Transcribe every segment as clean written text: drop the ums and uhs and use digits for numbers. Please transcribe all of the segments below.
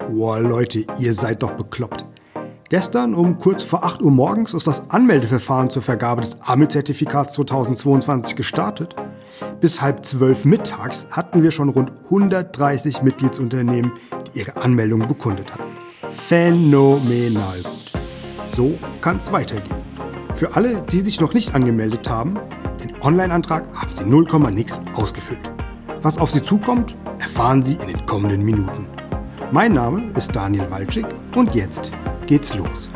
Boah, Leute, ihr seid doch bekloppt. Gestern um kurz vor 8 Uhr morgens ist das Anmeldeverfahren zur Vergabe des AMÜ-Zertifikats 2022 gestartet. Bis 11:30 mittags hatten wir schon rund 130 Mitgliedsunternehmen, die ihre Anmeldung bekundet hatten. Phänomenal gut. So kann es weitergehen. Für alle, die sich noch nicht angemeldet haben, den Online-Antrag haben sie 0, nix ausgefüllt. Was auf sie zukommt, erfahren Sie in den kommenden Minuten. Mein Name ist Daniel Walczyk und jetzt geht's los.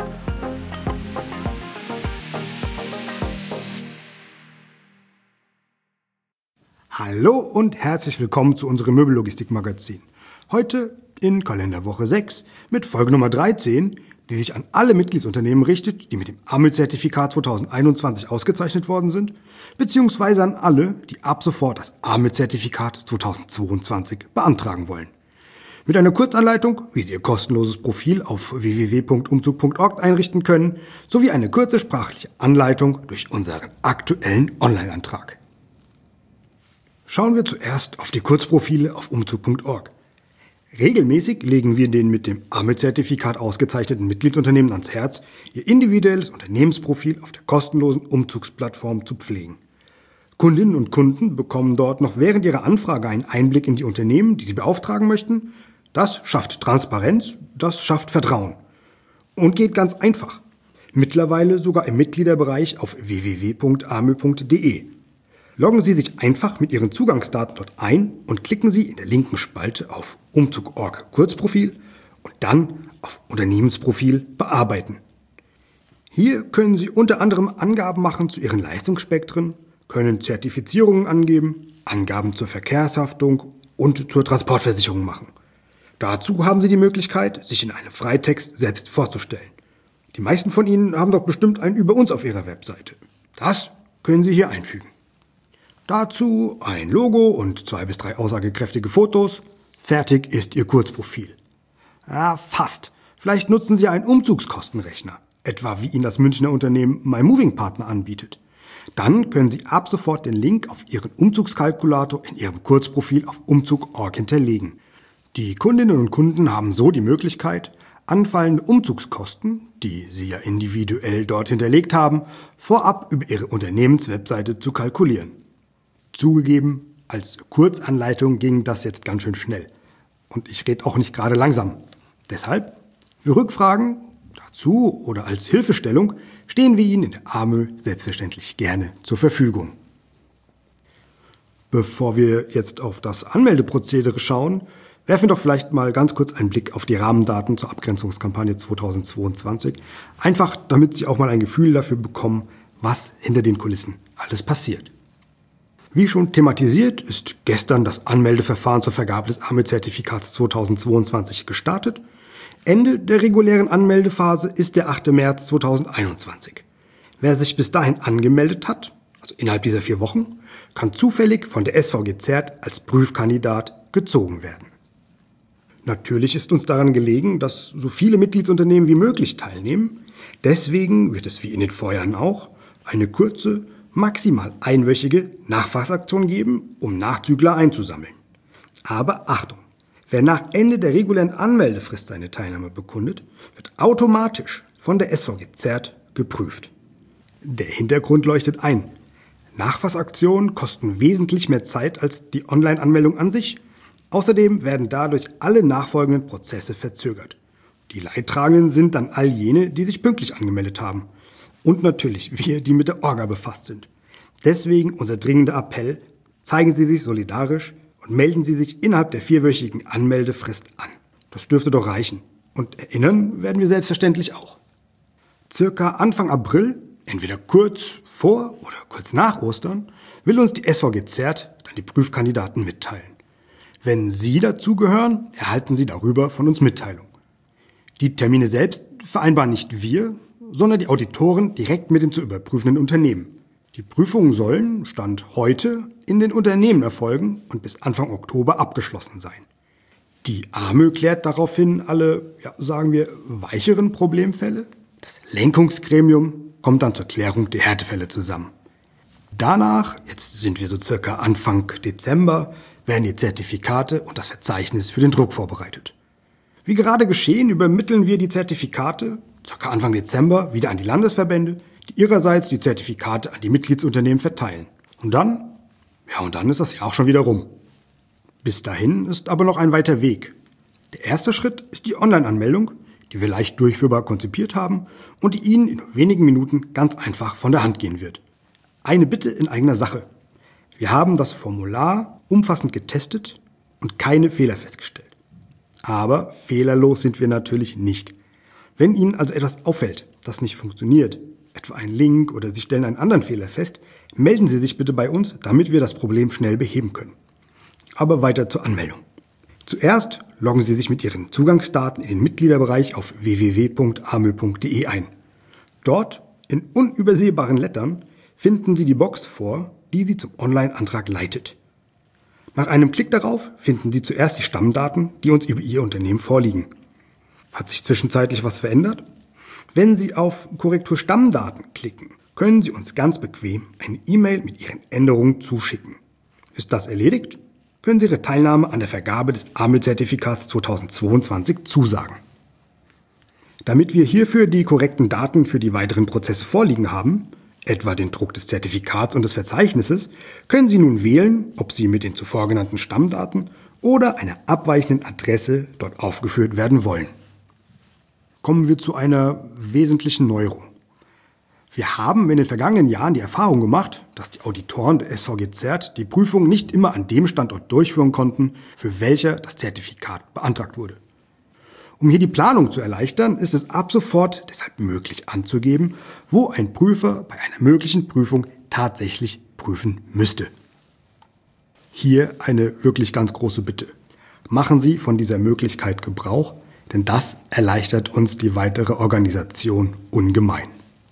Hallo und herzlich willkommen zu unserem Möbellogistik-Magazin. Heute in Kalenderwoche 6 mit Folge Nummer 13, die sich an alle Mitgliedsunternehmen richtet, die mit dem AMÜ-Zertifikat 2021 ausgezeichnet worden sind, beziehungsweise an alle, die ab sofort das AMÜ-Zertifikat 2022 beantragen wollen. Mit einer Kurzanleitung, wie Sie Ihr kostenloses Profil auf www.umzug.org einrichten können, sowie eine kurze sprachliche Anleitung durch unseren aktuellen Online-Antrag. Schauen wir zuerst auf die Kurzprofile auf umzug.org. Regelmäßig legen wir den mit dem AMÜ-Zertifikat ausgezeichneten Mitgliedsunternehmen ans Herz, ihr individuelles Unternehmensprofil auf der kostenlosen Umzugsplattform zu pflegen. Kundinnen und Kunden bekommen dort noch während ihrer Anfrage einen Einblick in die Unternehmen, die sie beauftragen möchten. Das schafft Transparenz, das schafft Vertrauen. Und geht ganz einfach. Mittlerweile sogar im Mitgliederbereich auf www.amü.de. Loggen Sie sich einfach mit Ihren Zugangsdaten dort ein und klicken Sie in der linken Spalte auf Umzug.org Kurzprofil und dann auf Unternehmensprofil bearbeiten. Hier können Sie unter anderem Angaben machen zu Ihren Leistungsspektren, können Zertifizierungen angeben, Angaben zur Verkehrshaftung und zur Transportversicherung machen. Dazu haben Sie die Möglichkeit, sich in einem Freitext selbst vorzustellen. Die meisten von Ihnen haben doch bestimmt einen über uns auf Ihrer Webseite. Das können Sie hier einfügen. Dazu ein Logo und 2 bis 3 aussagekräftige Fotos. Fertig ist Ihr Kurzprofil. Ja, fast. Vielleicht nutzen Sie einen Umzugskostenrechner, etwa wie Ihnen das Münchner Unternehmen MyMovingPartner anbietet. Dann können Sie ab sofort den Link auf Ihren Umzugskalkulator in Ihrem Kurzprofil auf Umzug.org hinterlegen. Die Kundinnen und Kunden haben so die Möglichkeit, anfallende Umzugskosten, die Sie ja individuell dort hinterlegt haben, vorab über Ihre Unternehmenswebseite zu kalkulieren. Zugegeben, als Kurzanleitung ging das jetzt ganz schön schnell. Und ich rede auch nicht gerade langsam. Deshalb, für Rückfragen dazu oder als Hilfestellung stehen wir Ihnen in der AMÜ selbstverständlich gerne zur Verfügung. Bevor wir jetzt auf das Anmeldeprozedere schauen, werfen wir doch vielleicht mal ganz kurz einen Blick auf die Rahmendaten zur Abgrenzungskampagne 2022. Einfach, damit Sie auch mal ein Gefühl dafür bekommen, was hinter den Kulissen alles passiert. Wie schon thematisiert, ist gestern das Anmeldeverfahren zur Vergabe des AMÜ-Zertifikats 2022 gestartet. Ende der regulären Anmeldephase ist der 8. März 2021. Wer sich bis dahin angemeldet hat, also innerhalb dieser 4 Wochen, kann zufällig von der SVG Zert als Prüfkandidat gezogen werden. Natürlich ist uns daran gelegen, dass so viele Mitgliedsunternehmen wie möglich teilnehmen. Deswegen wird es wie in den Vorjahren auch eine kurze, maximal einwöchige Nachfassaktion geben, um Nachzügler einzusammeln. Aber Achtung! Wer nach Ende der regulären Anmeldefrist seine Teilnahme bekundet, wird automatisch von der SVG Zert geprüft. Der Hintergrund leuchtet ein. Nachfassaktionen kosten wesentlich mehr Zeit als die Online-Anmeldung an sich. Außerdem werden dadurch alle nachfolgenden Prozesse verzögert. Die Leidtragenden sind dann all jene, die sich pünktlich angemeldet haben. Und natürlich wir, die mit der Orga befasst sind. Deswegen unser dringender Appell: Zeigen Sie sich solidarisch und melden Sie sich innerhalb der 4-wöchigen Anmeldefrist an. Das dürfte doch reichen. Und erinnern werden wir selbstverständlich auch. Circa Anfang April, entweder kurz vor oder kurz nach Ostern, will uns die SVG Zert dann die Prüfkandidaten mitteilen. Wenn Sie dazugehören, erhalten Sie darüber von uns Mitteilung. Die Termine selbst vereinbaren nicht wir, sondern die Auditoren direkt mit den zu überprüfenden Unternehmen. Die Prüfungen sollen, Stand heute, in den Unternehmen erfolgen und bis Anfang Oktober abgeschlossen sein. Die AMÜ klärt daraufhin alle, sagen wir, weicheren Problemfälle. Das Lenkungsgremium kommt dann zur Klärung der Härtefälle zusammen. Danach, jetzt sind wir so circa Anfang Dezember, werden die Zertifikate und das Verzeichnis für den Druck vorbereitet. Wie gerade geschehen, übermitteln wir die Zertifikate ca. Anfang Dezember wieder an die Landesverbände, die ihrerseits die Zertifikate an die Mitgliedsunternehmen verteilen. Und dann ist das Jahr auch schon wieder rum. Bis dahin ist aber noch ein weiter Weg. Der erste Schritt ist die Online-Anmeldung, die wir leicht durchführbar konzipiert haben und die Ihnen in wenigen Minuten ganz einfach von der Hand gehen wird. Eine Bitte in eigener Sache. Wir haben das Formular umfassend getestet und keine Fehler festgestellt. Aber fehlerlos sind wir natürlich nicht. Wenn Ihnen also etwas auffällt, das nicht funktioniert, etwa ein Link oder Sie stellen einen anderen Fehler fest, melden Sie sich bitte bei uns, damit wir das Problem schnell beheben können. Aber weiter zur Anmeldung. Zuerst loggen Sie sich mit Ihren Zugangsdaten in den Mitgliederbereich auf www.amel.de ein. Dort, in unübersehbaren Lettern, finden Sie die Box vor, die Sie zum Online-Antrag leitet. Nach einem Klick darauf finden Sie zuerst die Stammdaten, die uns über Ihr Unternehmen vorliegen. Hat sich zwischenzeitlich was verändert? Wenn Sie auf Korrektur Stammdaten klicken, können Sie uns ganz bequem eine E-Mail mit Ihren Änderungen zuschicken. Ist das erledigt? Können Sie Ihre Teilnahme an der Vergabe des AMEL-Zertifikats 2022 zusagen. Damit wir hierfür die korrekten Daten für die weiteren Prozesse vorliegen haben, etwa den Druck des Zertifikats und des Verzeichnisses, können Sie nun wählen, ob Sie mit den zuvor genannten Stammdaten oder einer abweichenden Adresse dort aufgeführt werden wollen. Kommen wir zu einer wesentlichen Neuerung. Wir haben in den vergangenen Jahren die Erfahrung gemacht, dass die Auditoren der SVG ZERT die Prüfung nicht immer an dem Standort durchführen konnten, für welcher das Zertifikat beantragt wurde. Um hier die Planung zu erleichtern, ist es ab sofort deshalb möglich anzugeben, wo ein Prüfer bei einer möglichen Prüfung tatsächlich prüfen müsste. Hier eine wirklich ganz große Bitte. Machen Sie von dieser Möglichkeit Gebrauch, denn das erleichtert uns die weitere Organisation ungemein.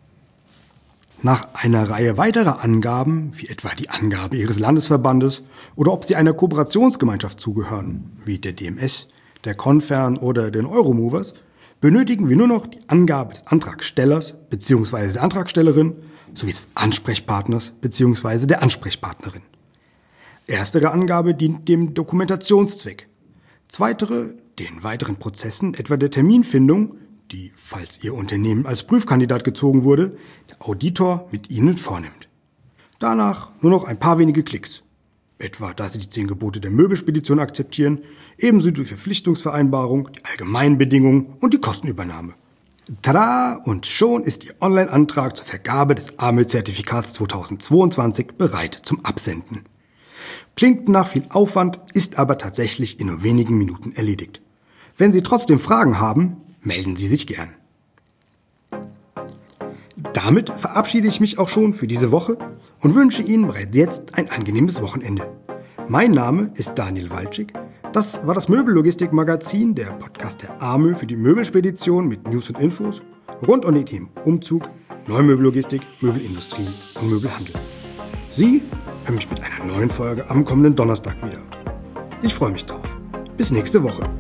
Nach einer Reihe weiterer Angaben, wie etwa die Angabe Ihres Landesverbandes oder ob Sie einer Kooperationsgemeinschaft zugehören, wie der DMS, der Confern oder den Euromovers, benötigen wir nur noch die Angabe des Antragstellers bzw. der Antragstellerin sowie des Ansprechpartners bzw. der Ansprechpartnerin. Erstere Angabe dient dem Dokumentationszweck. Zweitere den weiteren Prozessen, etwa der Terminfindung, die, falls Ihr Unternehmen als Prüfkandidat gezogen wurde, der Auditor mit Ihnen vornimmt. Danach nur noch ein paar wenige Klicks. Etwa, dass Sie die 10 Gebote der Möbelspedition akzeptieren, ebenso die Verpflichtungsvereinbarung, die allgemeinen Bedingungen und die Kostenübernahme. Tada! Und schon ist Ihr Online-Antrag zur Vergabe des AMEL-Zertifikats 2022 bereit zum Absenden. Klingt nach viel Aufwand, ist aber tatsächlich in nur wenigen Minuten erledigt. Wenn Sie trotzdem Fragen haben, melden Sie sich gern. Damit verabschiede ich mich auch schon für diese Woche und wünsche Ihnen bereits jetzt ein angenehmes Wochenende. Mein Name ist Daniel Walczyk. Das war das Möbellogistik-Magazin, der Podcast der AMEL für die Möbelspedition mit News und Infos rund um die Themen Umzug, Neumöbellogistik, Möbelindustrie und Möbelhandel. Sie hören mich mit einer neuen Folge am kommenden Donnerstag wieder. Ich freue mich drauf. Bis nächste Woche.